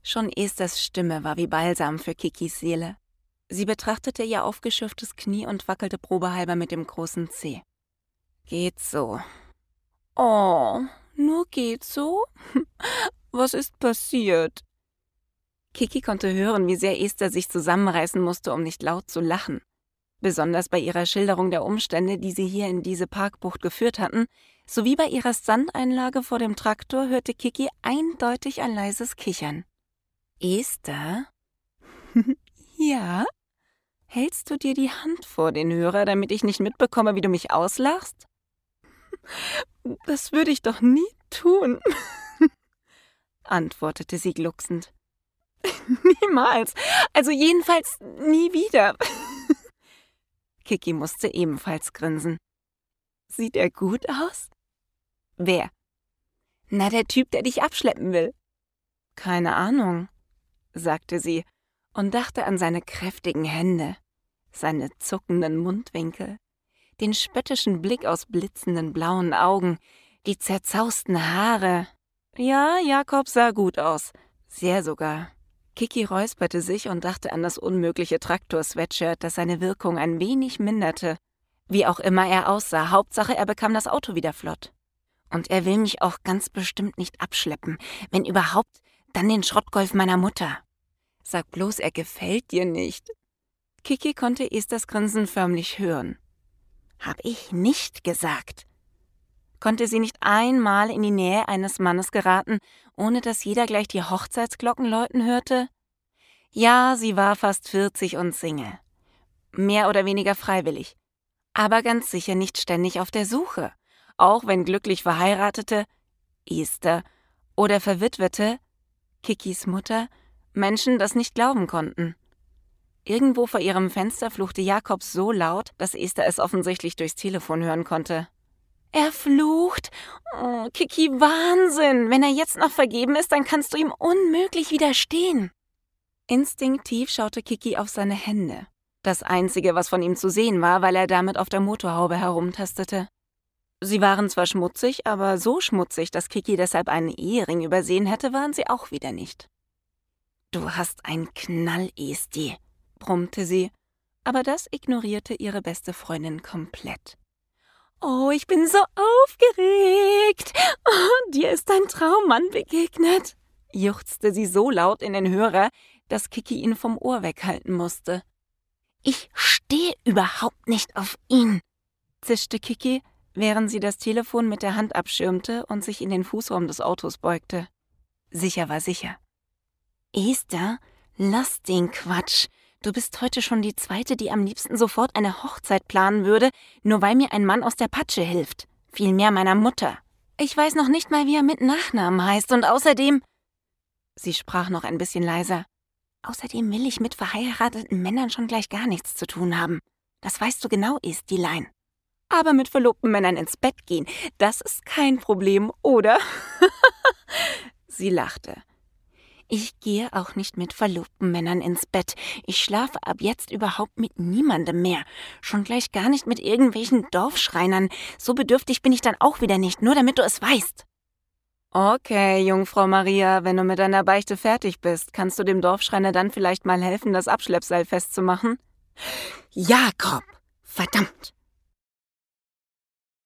Schon Esthers Stimme war wie Balsam für Kikis Seele. Sie betrachtete ihr aufgeschürftes Knie und wackelte probehalber mit dem großen Zeh. »Geht so.« »Oh, nur geht so? Was ist passiert?« Kiki konnte hören, wie sehr Esther sich zusammenreißen musste, um nicht laut zu lachen. Besonders bei ihrer Schilderung der Umstände, die sie hier in diese Parkbucht geführt hatten, sowie bei ihrer Sandeinlage vor dem Traktor hörte Kiki eindeutig ein leises Kichern. »Esther?« »Ja?« »Hältst du dir die Hand vor den Hörer, damit ich nicht mitbekomme, wie du mich auslachst?« »Das würde ich doch nie tun«, antwortete sie glucksend. »Niemals, also jedenfalls nie wieder.« Kiki musste ebenfalls grinsen. »Sieht er gut aus?« »Wer?« »Na, der Typ, der dich abschleppen will.« »Keine Ahnung«, sagte sie und dachte an seine kräftigen Hände, seine zuckenden Mundwinkel, den spöttischen Blick aus blitzenden blauen Augen, die zerzausten Haare. Ja, Jakob sah gut aus, sehr sogar. Kiki räusperte sich und dachte an das unmögliche Traktor-Sweatshirt, das seine Wirkung ein wenig minderte. Wie auch immer er aussah, Hauptsache er bekam das Auto wieder flott. Und er will mich auch ganz bestimmt nicht abschleppen, wenn überhaupt, dann den Schrottgolf meiner Mutter. Sag bloß, er gefällt dir nicht. Kiki konnte Esthers Grinsen förmlich hören. Hab ich nicht gesagt. Konnte sie nicht einmal in die Nähe eines Mannes geraten, ohne dass jeder gleich die Hochzeitsglocken läuten hörte? Ja, sie war fast 40 und Single. Mehr oder weniger freiwillig. Aber ganz sicher nicht ständig auf der Suche. Auch wenn glücklich Verheiratete, Esther, oder Verwitwete, Kikis Mutter, Menschen das nicht glauben konnten. Irgendwo vor ihrem Fenster fluchte Jakob so laut, dass Esther es offensichtlich durchs Telefon hören konnte. Er flucht? Oh, Kiki, Wahnsinn! Wenn er jetzt noch vergeben ist, dann kannst du ihm unmöglich widerstehen. Instinktiv schaute Kiki auf seine Hände. Das Einzige, was von ihm zu sehen war, weil er damit auf der Motorhaube herumtastete. Sie waren zwar schmutzig, aber so schmutzig, dass Kiki deshalb einen Ehering übersehen hätte, waren sie auch wieder nicht. »Du hast einen Knall, Esti«, brummte sie, aber das ignorierte ihre beste Freundin komplett. »Oh, ich bin so aufgeregt! Oh, dir ist dein Traummann begegnet«, juchzte sie so laut in den Hörer, dass Kiki ihn vom Ohr weghalten musste. »Ich stehe überhaupt nicht auf ihn«, zischte Kiki, während sie das Telefon mit der Hand abschirmte und sich in den Fußraum des Autos beugte. Sicher war sicher. »Esther, lass den Quatsch. Du bist heute schon die zweite, die am liebsten sofort eine Hochzeit planen würde, nur weil mir ein Mann aus der Patsche hilft. Vielmehr meiner Mutter. Ich weiß noch nicht mal, wie er mit Nachnamen heißt und außerdem...« Sie sprach noch ein bisschen leiser. »Außerdem will ich mit verheirateten Männern schon gleich gar nichts zu tun haben. Das weißt du genau, Estilein. Aber mit verlobten Männern ins Bett gehen, das ist kein Problem, oder?« Sie lachte. »Ich gehe auch nicht mit verlobten Männern ins Bett. Ich schlafe ab jetzt überhaupt mit niemandem mehr. Schon gleich gar nicht mit irgendwelchen Dorfschreinern. So bedürftig bin ich dann auch wieder nicht, nur damit du es weißt.« »Okay, Jungfrau Maria, wenn du mit deiner Beichte fertig bist, kannst du dem Dorfschreiner dann vielleicht mal helfen, das Abschleppseil festzumachen?« »Jakob! Verdammt!«